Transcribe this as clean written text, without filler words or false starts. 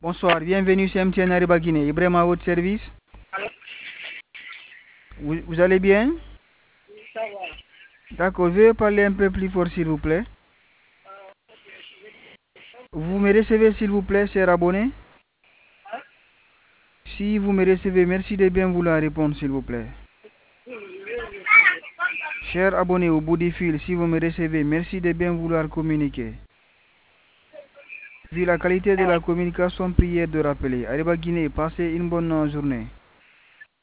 Bonsoir, bienvenue chez MTN Ariba Guinée. Ibrahim à votre service. Vous allez bien? Ça va. D'accord, veuillez parler un peu plus fort s'il vous plaît. Vous me recevez s'il vous plaît, cher abonné? Si vous me recevez, merci de bien vouloir répondre s'il vous plaît. Cher abonné au bout du fil, si vous me recevez, merci de bien vouloir communiquer. Vu la qualité de la communication, prière de rappeler. Ariba Guinée, passez une bonne journée.